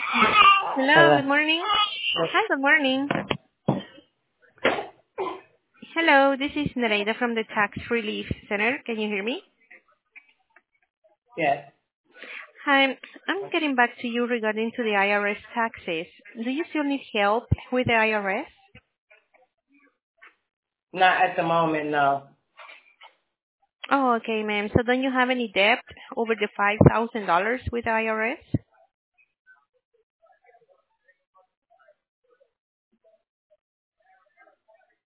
Hello, Hello. good morning. Hi, good morning. Hello, this is Nereida from the Tax Relief Center. Can you hear me? Yes. Hi, I'm getting back to you regarding to the IRS taxes. Do you still need help with the IRS? Not at the moment, no. Oh, okay, ma'am. So don't you have any debt over the $5,000 with the IRS?